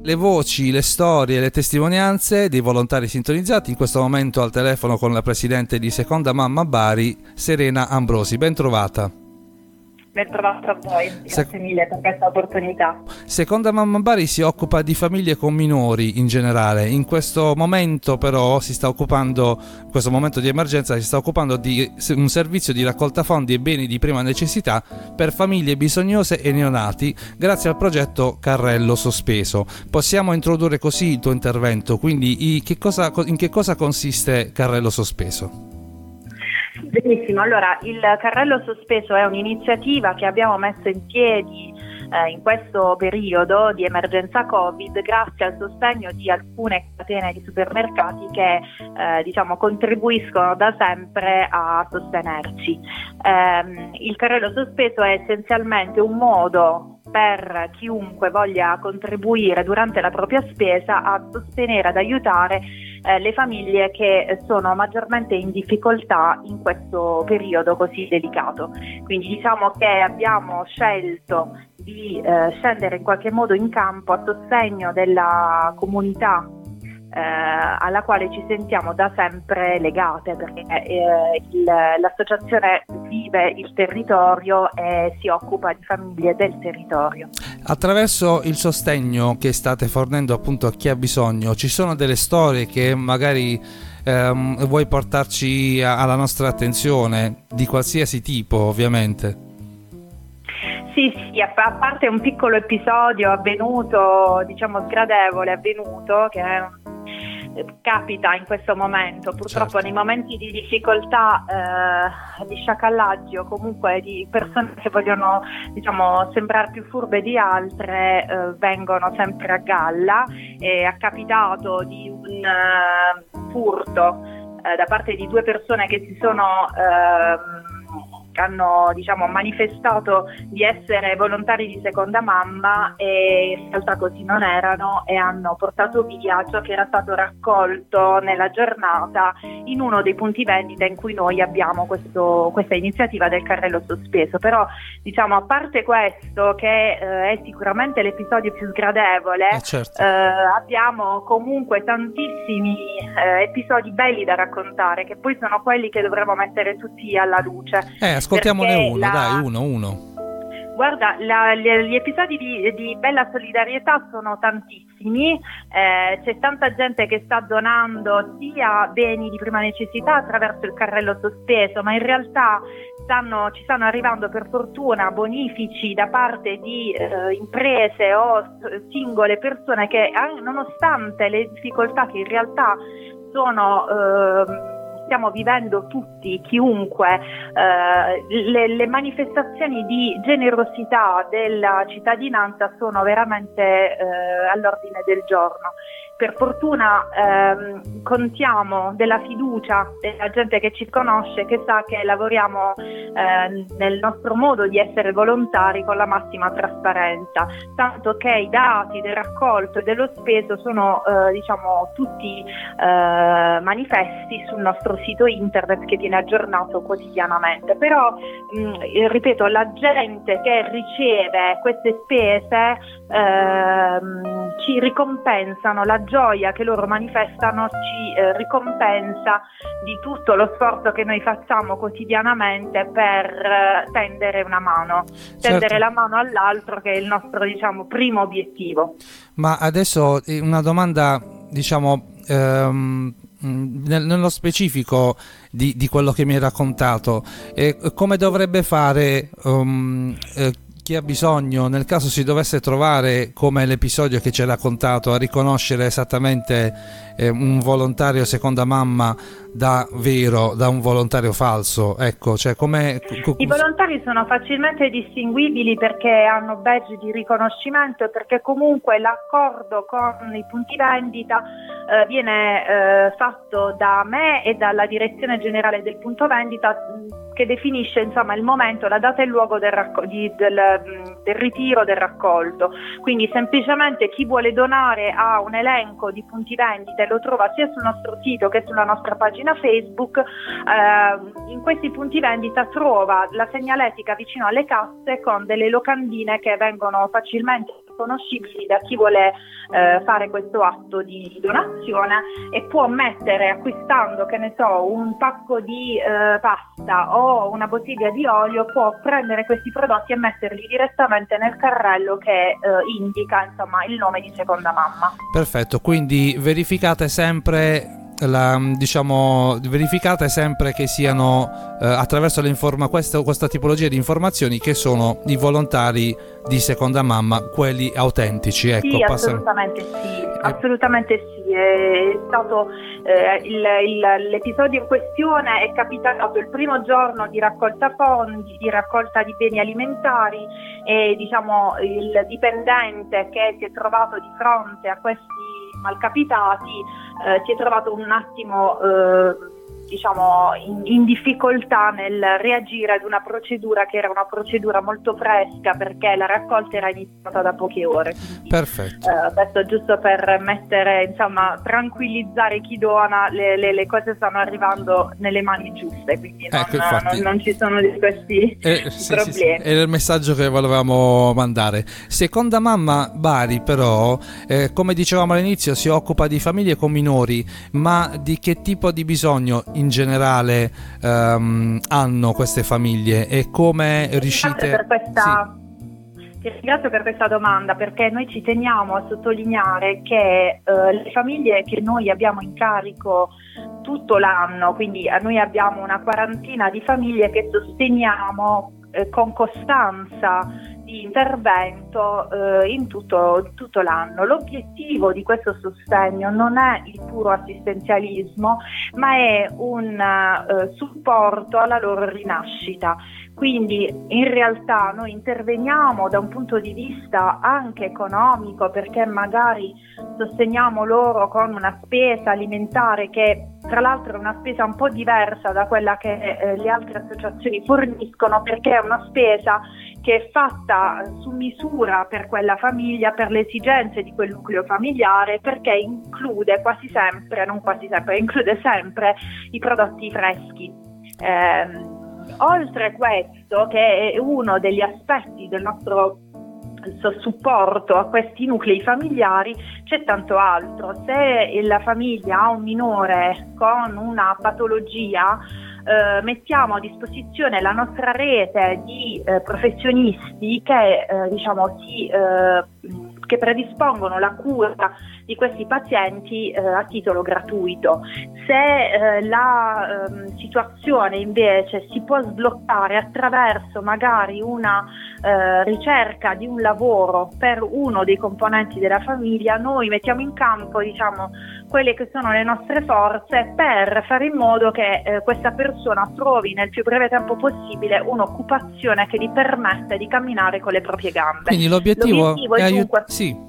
le voci, le storie, le testimonianze dei volontari sintonizzati in questo momento al telefono con la presidente di Seconda Mamma Bari, Serena Ambrosi. Ben trovata. Ben trovato a voi, grazie mille per questa opportunità. Seconda Mamma Bari si occupa di famiglie con minori in generale. In questo momento però in questo momento di emergenza si sta occupando di un servizio di raccolta fondi e beni di prima necessità per famiglie bisognose e neonati grazie al progetto Carrello Sospeso. Possiamo introdurre così il tuo intervento, quindi in che cosa consiste Carrello Sospeso? Benissimo, allora il Carrello Sospeso è un'iniziativa che abbiamo messo in piedi in questo periodo di emergenza Covid grazie al sostegno di alcune catene di supermercati che contribuiscono da sempre a sostenerci. Il Carrello Sospeso è essenzialmente un modo per chiunque voglia contribuire durante la propria spesa a sostenere, ad aiutare le famiglie che sono maggiormente in difficoltà in questo periodo così delicato. Quindi diciamo che abbiamo scelto di scendere in qualche modo in campo a sostegno della comunità alla quale ci sentiamo da sempre legate, perché l'associazione vive il territorio e si occupa di famiglie del territorio. Attraverso il sostegno che state fornendo appunto a chi ha bisogno, ci sono delle storie che magari vuoi portarci alla nostra attenzione, di qualsiasi tipo ovviamente? Sì, a parte un piccolo episodio avvenuto, sgradevole, che capita in questo momento, purtroppo nei momenti di difficoltà, di sciacallaggio, comunque di persone che vogliono sembrare più furbe di altre, vengono sempre a galla. È capitato di un furto da parte di due persone che hanno manifestato di essere volontari di Seconda Mamma e in realtà così non erano, e hanno portato via ciò che era stato raccolto nella giornata in uno dei punti vendita in cui noi abbiamo questa iniziativa del Carrello Sospeso. Però a parte questo, che è sicuramente l'episodio più sgradevole, certo. Abbiamo comunque tantissimi episodi belli da raccontare, che poi sono quelli che dovremmo mettere tutti alla luce. Ascoltiamone uno. Guarda, gli episodi di bella solidarietà sono tantissimi, c'è tanta gente che sta donando sia beni di prima necessità attraverso il Carrello Sospeso, ma in realtà ci stanno arrivando per fortuna bonifici da parte di imprese o singole persone che, nonostante le difficoltà che in realtà stiamo vivendo tutti, chiunque, le manifestazioni di generosità della cittadinanza sono veramente all'ordine del giorno. Per fortuna contiamo della fiducia della gente che ci conosce, che sa che lavoriamo nel nostro modo di essere volontari con la massima trasparenza, tanto che i dati del raccolto e dello speso sono tutti manifesti sul nostro sito internet, che viene aggiornato quotidianamente. Però ripeto, la gente che riceve queste spese ci ricompensano, la gioia che loro manifestano ci ricompensa di tutto lo sforzo che noi facciamo quotidianamente per tendere una mano, tendere la mano all'altro, che è il nostro primo obiettivo. Ma adesso una domanda nello specifico di quello che mi hai raccontato, come dovrebbe fare chi ha bisogno, nel caso si dovesse trovare, come l'episodio che ci hai raccontato, a riconoscere esattamente un volontario Seconda Mamma da un volontario falso? Ecco, I volontari sono facilmente distinguibili perché hanno badge di riconoscimento e perché comunque l'accordo con i punti vendita viene fatto da me e dalla direzione generale del punto vendita, che definisce il momento, la data e il luogo del ritiro del raccolto. Quindi semplicemente chi vuole donare a un elenco di punti vendita lo trova sia sul nostro sito che sulla nostra pagina Facebook. In questi punti vendita trova la segnaletica vicino alle casse con delle locandine che vengono facilmente riconoscibili da chi vuole fare questo atto di donazione, e può mettere, acquistando, che ne so, un pacco di pasta o una bottiglia di olio, può prendere questi prodotti e metterli direttamente nel carrello che indica, insomma, il nome di Seconda Mamma. Perfetto, quindi verificate sempre che siano attraverso questa tipologia di informazioni, che sono i volontari di Seconda Mamma, quelli autentici. Ecco, sì, assolutamente sì, assolutamente sì. È stato l'episodio in questione è capitato il primo giorno di raccolta fondi, di raccolta di beni alimentari, e diciamo il dipendente che si è trovato di fronte a questi malcapitati si è trovato un attimo in difficoltà nel reagire ad una procedura che era una procedura molto fresca, perché la raccolta era iniziata da poche ore. Quindi, perfetto. questo giusto per tranquillizzare chi dona, le cose stanno arrivando nelle mani giuste, quindi non ci sono di questi problemi. Sì, è il messaggio che volevamo mandare. Seconda Mamma Bari però, come dicevamo all'inizio, si occupa di famiglie con minori, ma di che tipo di bisogno in generale hanno queste famiglie, e come riuscite? Ti ringrazio per questa domanda, perché noi ci teniamo a sottolineare che le famiglie che noi abbiamo in carico tutto l'anno, quindi noi abbiamo una quarantina di famiglie che sosteniamo con costanza di intervento in tutto l'anno. L'obiettivo di questo sostegno non è il puro assistenzialismo, ma è un supporto alla loro rinascita. Quindi in realtà noi interveniamo da un punto di vista anche economico, perché magari sosteniamo loro con una spesa alimentare che tra l'altro è una spesa un po' diversa da quella che le altre associazioni forniscono, perché è una spesa che è fatta su misura per quella famiglia, per le esigenze di quel nucleo familiare, perché include include sempre i prodotti freschi. Oltre a questo, che è uno degli aspetti del nostro supporto a questi nuclei familiari, c'è tanto altro. Se la famiglia ha un minore con una patologia, mettiamo a disposizione la nostra rete di professionisti che predispongono la cura di questi pazienti a titolo gratuito. Se la situazione invece si può sbloccare attraverso magari una ricerca di un lavoro per uno dei componenti della famiglia, noi mettiamo in campo quelle che sono le nostre forze per fare in modo che questa persona trovi nel più breve tempo possibile un'occupazione che gli permette di camminare con le proprie gambe. Quindi l'obiettivo è dunque...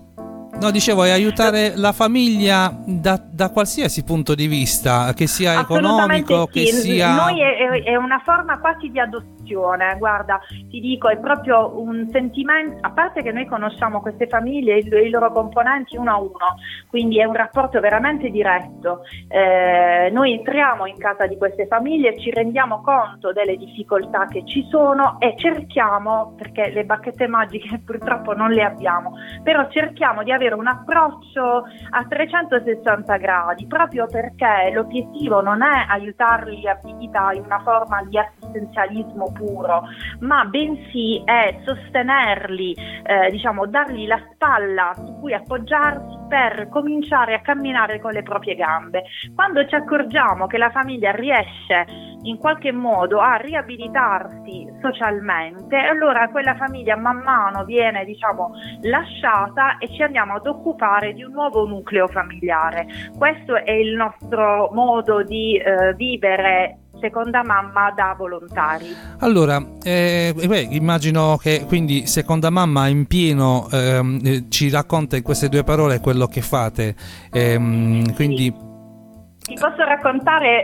è aiutare la famiglia da qualsiasi punto di vista, che sia economico, sì. che sia... Noi è una forma quasi di adozione. Guarda, ti dico, è proprio un sentimento, a parte che noi conosciamo queste famiglie, i loro componenti uno a uno, quindi è un rapporto veramente diretto. Noi entriamo in casa di queste famiglie, ci rendiamo conto delle difficoltà che ci sono e cerchiamo, perché le bacchette magiche purtroppo non le abbiamo, però cerchiamo di avere un approccio a 360 gradi, proprio perché l'obiettivo non è aiutarli a vita in una forma di assistenzialismo puro, ma bensì è sostenerli, dargli la spalla su cui appoggiarsi per cominciare a camminare con le proprie gambe. Quando ci accorgiamo che la famiglia riesce in qualche modo a riabilitarsi socialmente, allora quella famiglia man mano viene lasciata e ci andiamo ad occupare di un nuovo nucleo familiare. Questo è il nostro modo di vivere Seconda Mamma da volontari. Allora, immagino che quindi Seconda Mamma in pieno ci racconta in queste due parole quello che fate, quindi... Ti posso raccontare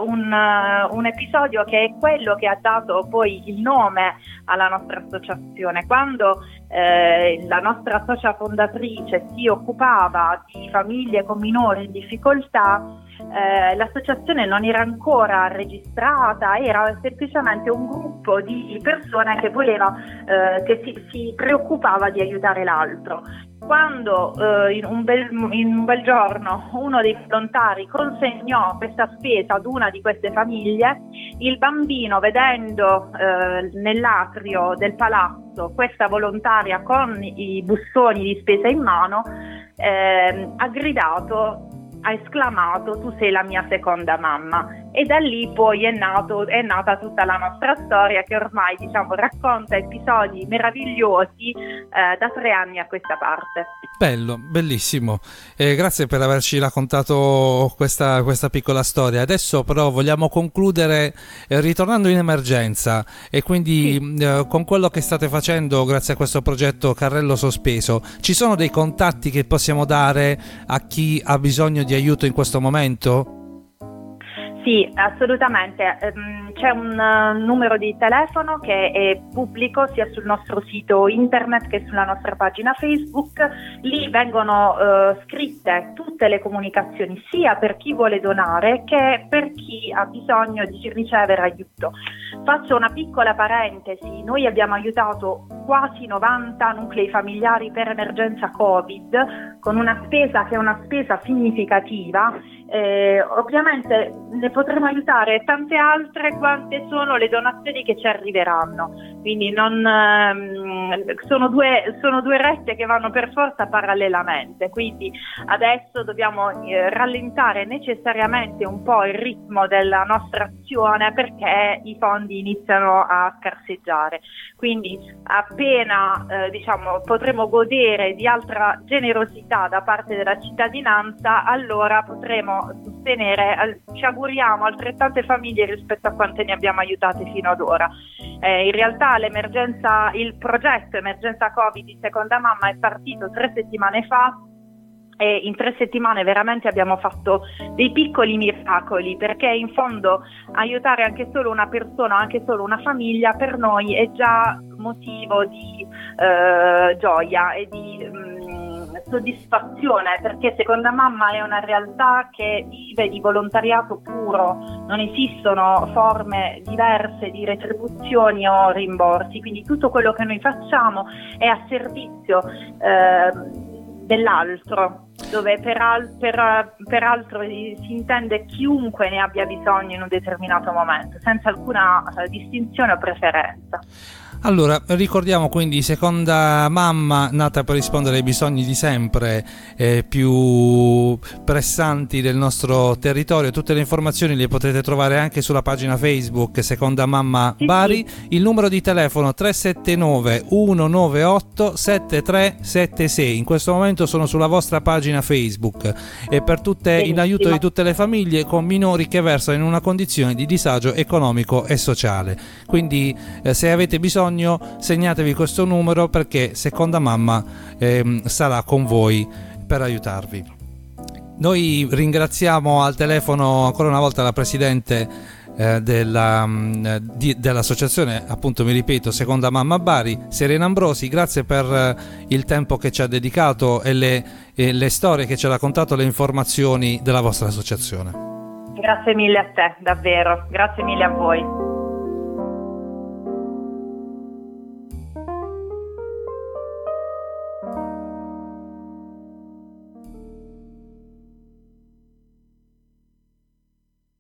un episodio che è quello che ha dato poi il nome alla nostra associazione. Quando la nostra socia fondatrice si occupava di famiglie con minori in difficoltà, l'associazione non era ancora registrata, era semplicemente un gruppo di persone che voleva, che si preoccupava di aiutare l'altro. Quando in un bel giorno uno dei volontari consegnò questa spesa ad una di queste famiglie, il bambino, vedendo nell'atrio del palazzo questa volontaria con i bussoni di spesa in mano, ha gridato, ha esclamato: tu sei la mia seconda mamma. E da lì poi è nata tutta la nostra storia, che ormai, diciamo, racconta episodi meravigliosi da 3 anni a questa parte. Bello, bellissimo. Grazie per averci raccontato questa piccola storia. Adesso però vogliamo concludere ritornando in emergenza, e quindi con quello che state facendo grazie a questo progetto Carrello Sospeso. Ci sono dei contatti che possiamo dare a chi ha bisogno di aiuto in questo momento? Sì, assolutamente. C'è un numero di telefono che è pubblico sia sul nostro sito internet che sulla nostra pagina Facebook. Lì vengono scritte tutte le comunicazioni, sia per chi vuole donare che per chi ha bisogno di ricevere aiuto. Faccio una piccola parentesi: noi abbiamo aiutato quasi 90 nuclei familiari per emergenza Covid, con una spesa che è una spesa significativa. Ovviamente ne potremo aiutare tante altre quante sono le donazioni che ci arriveranno, quindi sono due rette che vanno per forza parallelamente, quindi adesso dobbiamo rallentare necessariamente un po' il ritmo della nostra azione, perché i fondi iniziano a scarseggiare. Quindi appena potremo godere di altra generosità da parte della cittadinanza, allora potremo sostenere, ci auguriamo, altrettante famiglie rispetto a quante ne abbiamo aiutate fino ad ora. In realtà il progetto Emergenza Covid di Seconda Mamma è partito 3 settimane fa, e in 3 settimane veramente abbiamo fatto dei piccoli miracoli, perché in fondo aiutare anche solo una persona, anche solo una famiglia, per noi è già motivo di gioia e di soddisfazione, perché Seconda Mamma è una realtà che vive di volontariato puro, non esistono forme diverse di retribuzioni o rimborsi, quindi tutto quello che noi facciamo è a servizio dell'altro, dove peraltro si intende chiunque ne abbia bisogno in un determinato momento, senza alcuna distinzione o preferenza. Allora, ricordiamo quindi Seconda Mamma, nata per rispondere ai bisogni di sempre più pressanti del nostro territorio. Tutte le informazioni le potete trovare anche sulla pagina Facebook Seconda Mamma Bari. Il numero di telefono 379 198 7376. In questo momento sono sulla vostra pagina Facebook, e per in aiuto di tutte le famiglie con minori che versano in una condizione di disagio economico e sociale. Quindi se avete bisogno, segnatevi questo numero, perché Seconda Mamma sarà con voi per aiutarvi. Noi ringraziamo al telefono ancora una volta la presidente dell'associazione, appunto, mi ripeto, Seconda Mamma Bari, Serena Ambrosi. Grazie per il tempo che ci ha dedicato e le storie che ci ha raccontato, le informazioni della vostra associazione. Grazie mille a te, davvero, grazie mille a voi.